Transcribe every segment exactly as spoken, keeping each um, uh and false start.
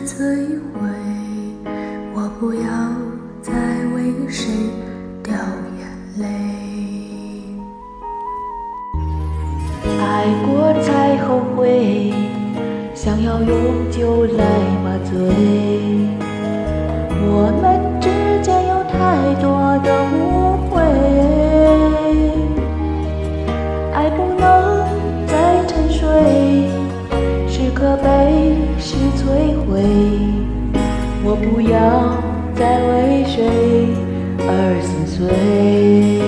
摧毁，我不要再为谁掉眼泪。 爱过才后悔，想要永久来麻醉。我们之间有太多的误会，爱不能再沉睡，是可悲是摧毁。我不要再为谁而心碎。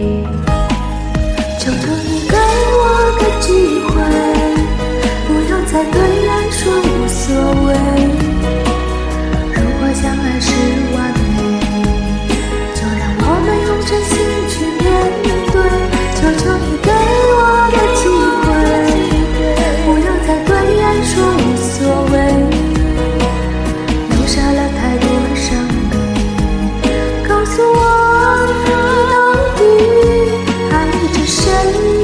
求求你给我个机会，不要再对爱说无所谓。如果相爱是完美，就让我们用真心去面对。求求你给我个机会，不要再对爱说无所谓。留下了太多伤悲，告诉我你到底爱着谁。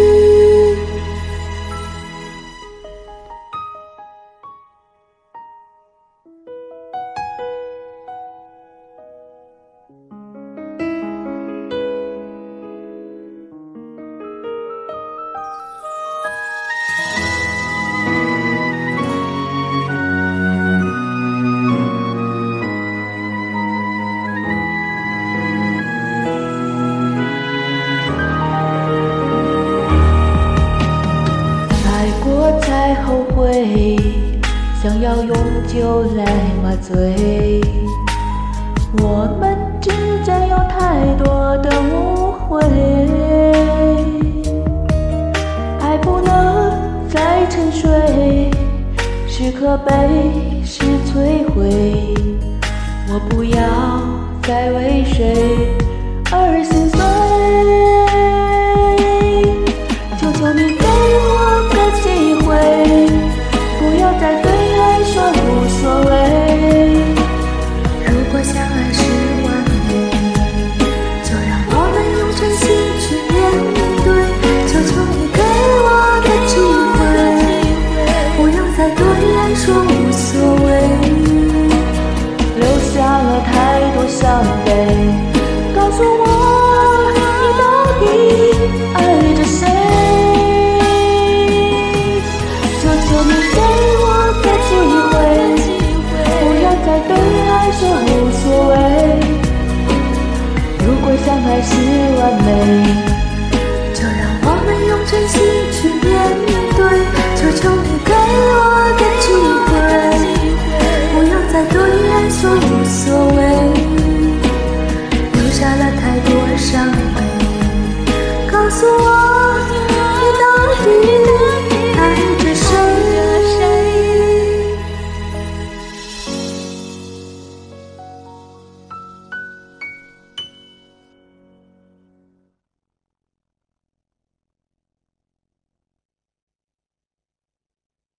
才后悔，想要永久来麻醉。我们之间有太多的误会，爱不能再沉睡，是可悲是摧毁。我不要再为谁而心碎。求求你给我个机会，不要再对爱说无所谓。 如果相爱是完美，就让我们用真心去面对。求求你给我个机会，不要再对爱说无所谓。